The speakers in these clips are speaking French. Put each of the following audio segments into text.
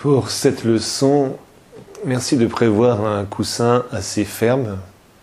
Pour cette leçon, merci de prévoir un coussin assez ferme.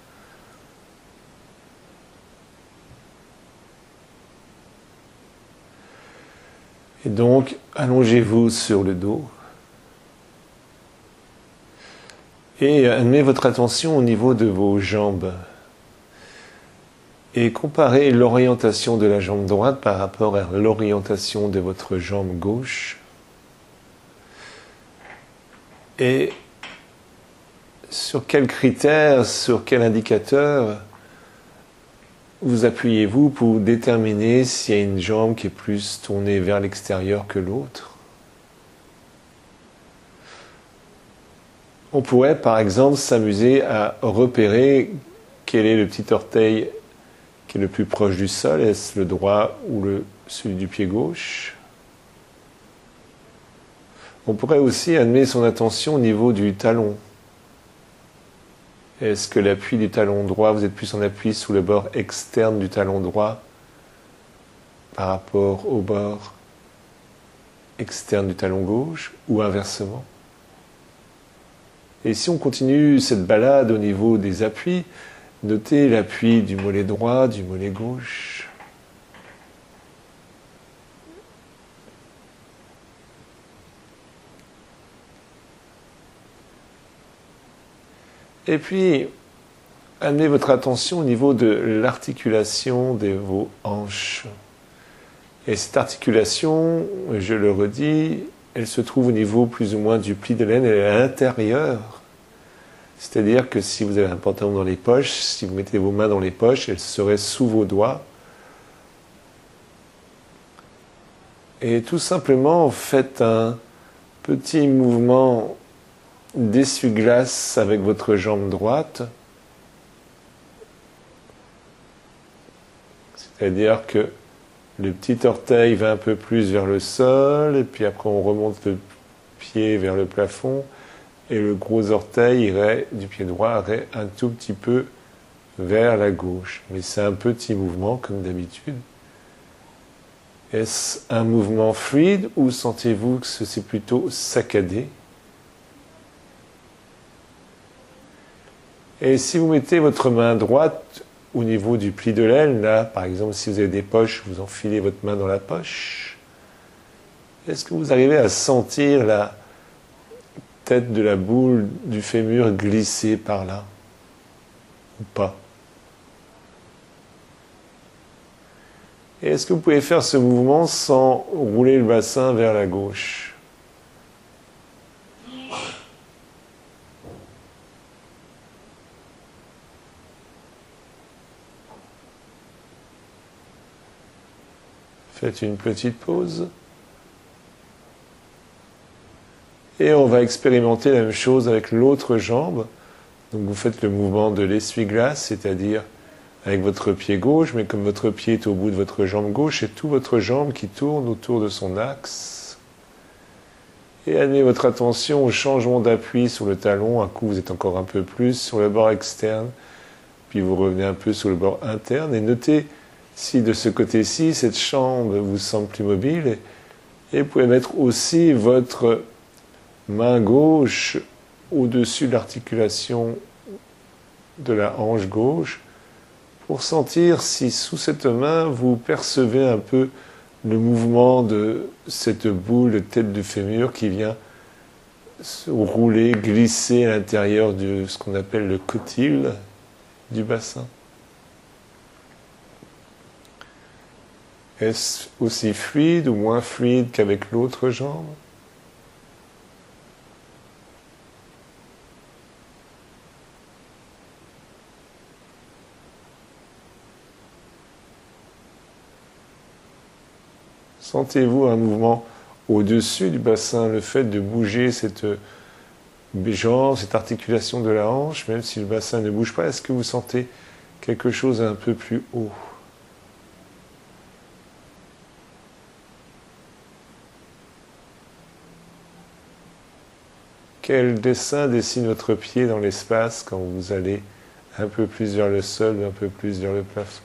Et donc, allongez-vous sur le dos. Et amenez votre attention au niveau de vos jambes. Et comparez l'orientation de la jambe droite par rapport à l'orientation de votre jambe gauche. Et sur quels critères, sur quel indicateur vous appuyez-vous pour déterminer s'il y a une jambe qui est plus tournée vers l'extérieur que l'autre? On pourrait par exemple s'amuser à repérer quel est le petit orteil qui est le plus proche du sol. Est-ce le droit ou celui du pied gauche? On pourrait aussi amener son attention au niveau du talon. Est-ce que l'appui du talon droit, vous êtes plus en appui sous le bord externe du talon droit par rapport au bord externe du talon gauche ou inversement? Et si on continue cette balade au niveau des appuis, notez l'appui du mollet droit, du mollet gauche. Et puis, amenez votre attention au niveau de l'articulation de vos hanches. Et cette articulation, je le redis, elle se trouve au niveau plus ou moins du pli de laine, elle est à l'intérieur. C'est-à-dire que si vous avez un pantalon dans les poches, si vous mettez vos mains dans les poches, elles seraient sous vos doigts. Et tout simplement, faites un petit mouvement d'essuie-glace avec votre jambe droite. C'est-à-dire que le petit orteil va un peu plus vers le sol, et puis après on remonte le pied vers le plafond, et le gros orteil du pied droit irait un tout petit peu vers la gauche. Mais c'est un petit mouvement comme d'habitude. Est-ce un mouvement fluide ou sentez-vous que c'est plutôt saccadé? Et si vous mettez votre main droite au niveau du pli de l'aile, là, par exemple, si vous avez des poches, vous enfilez votre main dans la poche. Est-ce que vous arrivez à sentir la tête de la boule du fémur glisser par là? Ou pas? Et est-ce que vous pouvez faire ce mouvement sans rouler le bassin vers la gauche? Faites une petite pause. Et on va expérimenter la même chose avec l'autre jambe. Donc vous faites le mouvement de l'essuie-glace, c'est-à-dire avec votre pied gauche, mais comme votre pied est au bout de votre jambe gauche, c'est toute votre jambe qui tourne autour de son axe. Et amenez votre attention au changement d'appui sur le talon. Un coup, vous êtes encore un peu plus sur le bord externe, puis vous revenez un peu sur le bord interne. Et notez si de ce côté-ci, cette jambe vous semble plus mobile. Et vous pouvez mettre aussi votre main gauche au-dessus de l'articulation de la hanche gauche pour sentir si sous cette main vous percevez un peu le mouvement de cette boule de tête du fémur qui vient se rouler, glisser à l'intérieur de ce qu'on appelle le cotyle du bassin. Est-ce aussi fluide ou moins fluide qu'avec l'autre jambe? Sentez-vous un mouvement au-dessus du bassin, le fait de bouger cette jambe, cette articulation de la hanche, même si le bassin ne bouge pas, est-ce que vous sentez quelque chose un peu plus haut? Quel dessin dessine votre pied dans l'espace quand vous allez un peu plus vers le sol, un peu plus vers le plafond?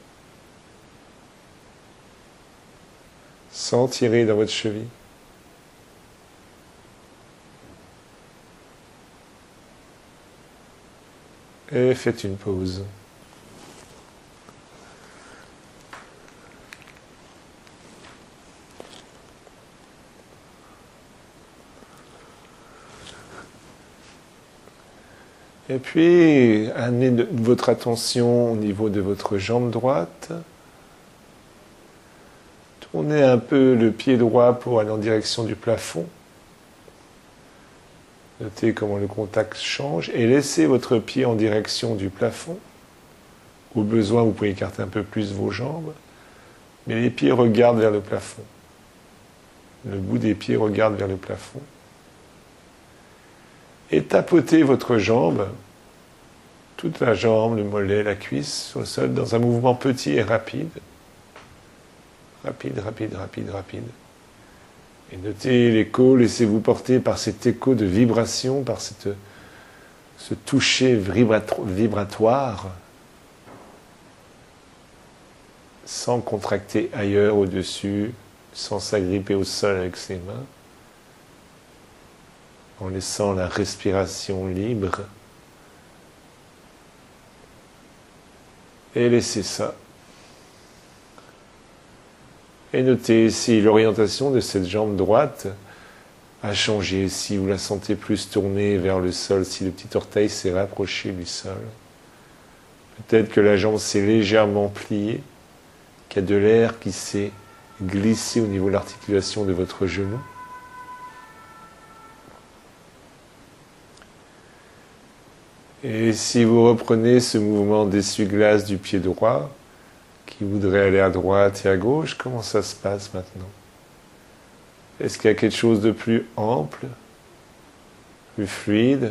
Sans tirer dans votre cheville. Et faites une pause. Et puis, amenez votre attention au niveau de votre jambe droite. Tournez un peu le pied droit pour aller en direction du plafond. Notez comment le contact change et laissez votre pied en direction du plafond. Au besoin, vous pouvez écarter un peu plus vos jambes, mais les pieds regardent vers le plafond. Le bout des pieds regarde vers le plafond. Et tapotez votre jambe, toute la jambe, le mollet, la cuisse, sur le sol, dans un mouvement petit et rapide. Rapide, rapide, rapide, rapide. Et notez l'écho, laissez-vous porter par cet écho de vibration, par ce toucher vibratoire, sans contracter ailleurs, au-dessus, sans s'agripper au sol avec ses mains, en laissant la respiration libre. Et laissez ça. Et notez si l'orientation de cette jambe droite a changé, si vous la sentez plus tournée vers le sol, si le petit orteil s'est rapproché du sol. Peut-être que la jambe s'est légèrement pliée, qu'il y a de l'air qui s'est glissé au niveau de l'articulation de votre genou. Et si vous reprenez ce mouvement d'essuie-glace du pied droit, qui voudrait aller à droite et à gauche, comment ça se passe maintenant? Est-ce qu'il y a quelque chose de plus ample, plus fluide?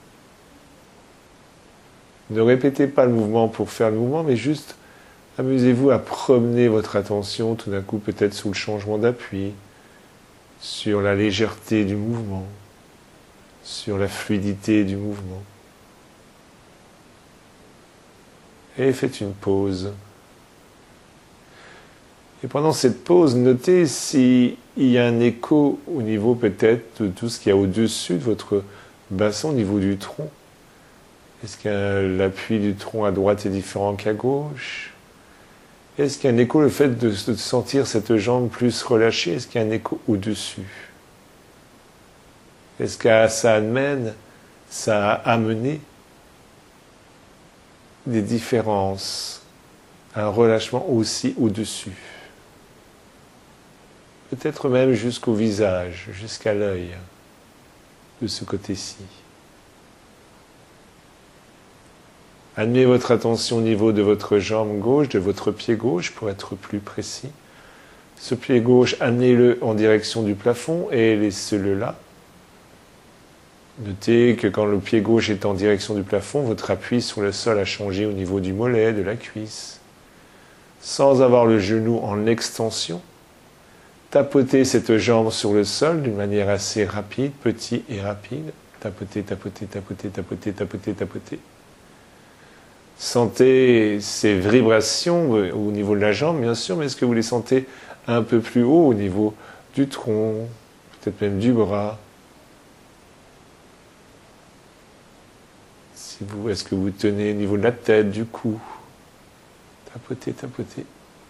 Ne répétez pas le mouvement pour faire le mouvement, mais juste amusez-vous à promener votre attention tout d'un coup peut-être sous le changement d'appui, sur la légèreté du mouvement, sur la fluidité du mouvement. Et faites une pause. Et pendant cette pause, notez s'il y a un écho au niveau peut-être de tout ce qu'il y a au-dessus de votre bassin, au niveau du tronc. Est-ce que l'appui du tronc à droite est différent qu'à gauche? Est-ce qu'il y a un écho, le fait de sentir cette jambe plus relâchée? Est-ce qu'il y a un écho au-dessus? Est-ce que ça a amené des différences, un relâchement aussi au-dessus? Peut-être même jusqu'au visage, jusqu'à l'œil, de ce côté-ci. Amenez votre attention au niveau de votre jambe gauche, de votre pied gauche, pour être plus précis. Ce pied gauche, amenez-le en direction du plafond et laissez-le là. Notez que quand le pied gauche est en direction du plafond, votre appui sur le sol a changé au niveau du mollet, de la cuisse. Sans avoir le genou en extension, tapotez cette jambe sur le sol d'une manière assez rapide, petit et rapide. Tapotez, tapotez, tapotez, tapotez, tapotez, tapotez. Sentez ces vibrations au niveau de la jambe, bien sûr, mais est-ce que vous les sentez un peu plus haut au niveau du tronc, peut-être même du bras? Est-ce que vous tenez au niveau de la tête, du cou? Tapotez, tapotez.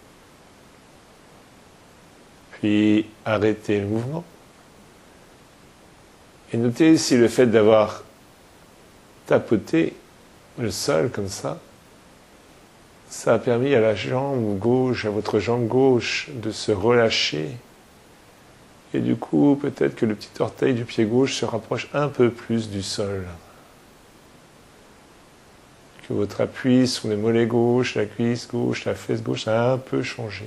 Puis arrêtez le mouvement. Et notez si le fait d'avoir tapoté le sol comme ça a permis à la jambe gauche, à votre jambe gauche de se relâcher. Et du coup, peut-être que le petit orteil du pied gauche se rapproche un peu plus du sol. Que votre appui sur le mollet gauche, la cuisse gauche, la fesse gauche a un peu changé.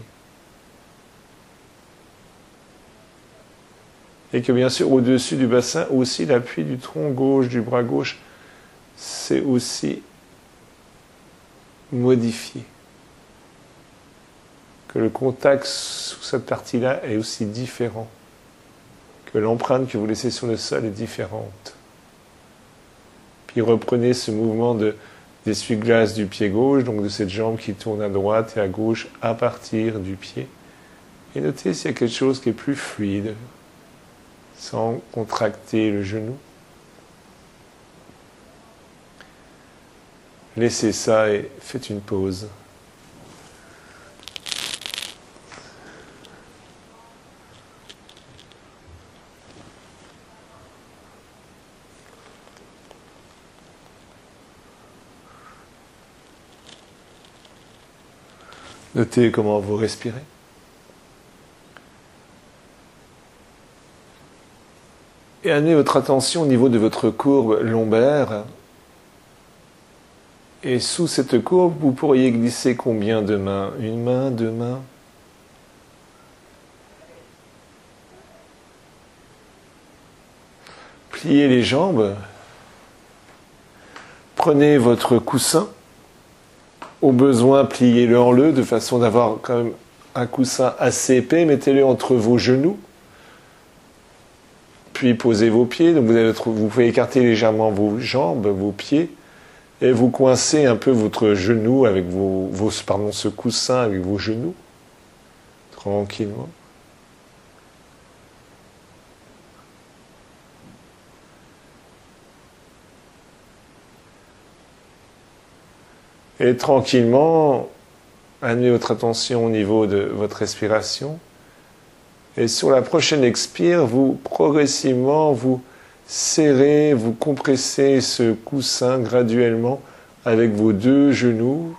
Et que bien sûr, au-dessus du bassin, aussi l'appui du tronc gauche, du bras gauche, c'est aussi modifié. Que le contact sous cette partie-là est aussi différent. Que l'empreinte que vous laissez sur le sol est différente. Puis reprenez ce mouvement d'essuie-glace du pied gauche, donc de cette jambe qui tourne à droite et à gauche à partir du pied. Et notez s'il y a quelque chose qui est plus fluide, sans contracter le genou. Laissez ça et faites une pause. Notez comment vous respirez. Et amenez votre attention au niveau de votre courbe lombaire. Et sous cette courbe, vous pourriez glisser combien de mains? Une main, deux mains? Pliez les jambes. Prenez votre coussin. Au besoin, pliez-le de façon d'avoir quand même un coussin assez épais. Mettez-le entre vos genoux. Puis posez vos pieds. Donc vous pouvez écarter légèrement vos jambes, vos pieds. Et vous coincez un peu votre genou avec ce coussin avec vos genoux. Tranquillement. Et tranquillement, amenez votre attention au niveau de votre respiration. Et sur la prochaine expire, vous progressivement, vous serrez, vous compressez ce coussin graduellement avec vos deux genoux.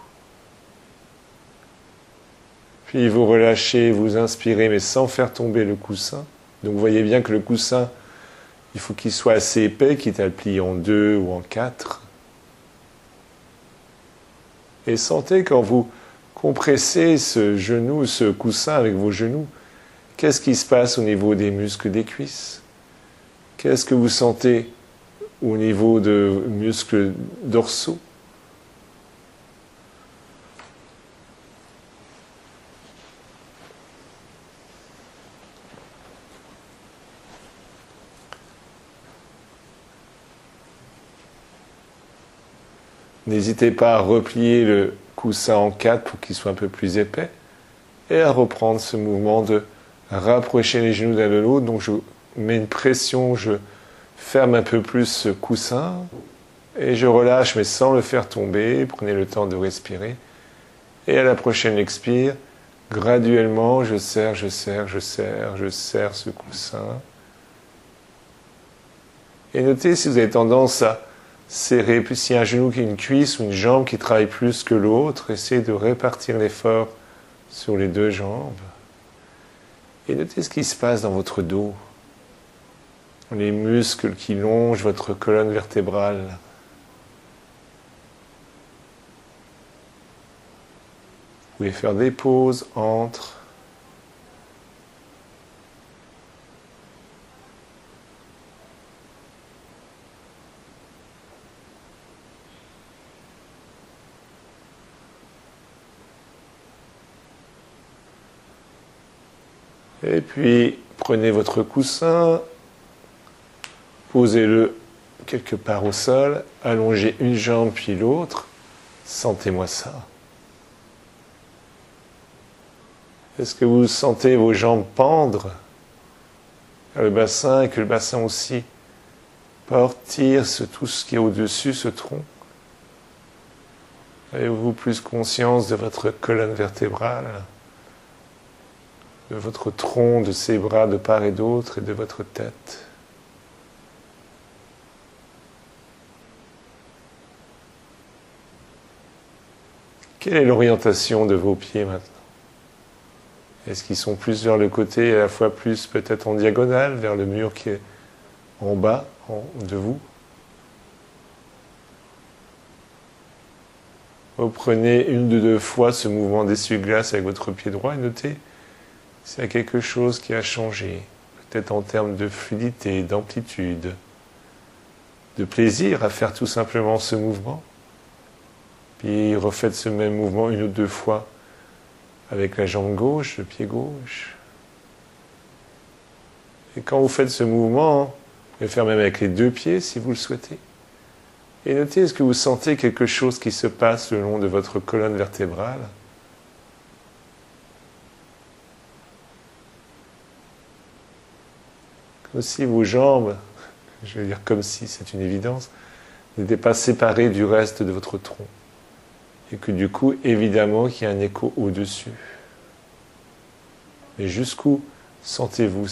Puis vous relâchez, vous inspirez, mais sans faire tomber le coussin. Donc vous voyez bien que le coussin, il faut qu'il soit assez épais, quitte à le plier en deux ou en quatre. Et sentez quand vous compressez ce genou, ce coussin avec vos genoux, qu'est-ce qui se passe au niveau des muscles des cuisses? Qu'est-ce que vous sentez au niveau de muscles dorsaux? N'hésitez pas à replier le coussin en quatre pour qu'il soit un peu plus épais et à reprendre ce mouvement de rapprocher les genoux l'un de l'autre. Donc je mets une pression, je ferme un peu plus ce coussin et je relâche mais sans le faire tomber. Prenez le temps de respirer. Et à la prochaine expire, graduellement je serre, je serre, je serre, je serre ce coussin. Et notez si vous avez tendance à serrer, puis s'il y a un genou qui est une cuisse ou une jambe qui travaille plus que l'autre, essayez de répartir l'effort sur les deux jambes. Et notez ce qui se passe dans votre dos, les muscles qui longent votre colonne vertébrale. Vous pouvez faire des pauses entre. Et puis, prenez votre coussin, posez-le quelque part au sol, allongez une jambe puis l'autre, sentez-moi ça. Est-ce que vous sentez vos jambes pendre vers le bassin et que le bassin aussi tire tout ce qui est au-dessus, ce tronc? Avez-vous plus conscience de votre colonne vertébrale, de votre tronc, de ses bras de part et d'autre et de votre tête? Quelle est l'orientation de vos pieds maintenant? Est-ce qu'ils sont plus vers le côté et à la fois plus peut-être en diagonale, vers le mur qui est en bas de vous? Reprenez une de deux fois ce mouvement d'essuie-glace avec votre pied droit et notez s'il y a quelque chose qui a changé, peut-être en termes de fluidité, d'amplitude, de plaisir à faire tout simplement ce mouvement. Puis refaites ce même mouvement une ou deux fois avec la jambe gauche, le pied gauche. Et quand vous faites ce mouvement, vous pouvez faire même avec les deux pieds si vous le souhaitez. Et notez, est-ce que vous sentez quelque chose qui se passe le long de votre colonne vertébrale? Comme si vos jambes, je vais dire comme si, c'est une évidence, n'étaient pas séparées du reste de votre tronc. Et que du coup, évidemment, qu'il y a un écho au-dessus. Mais jusqu'où sentez-vous cet écho ?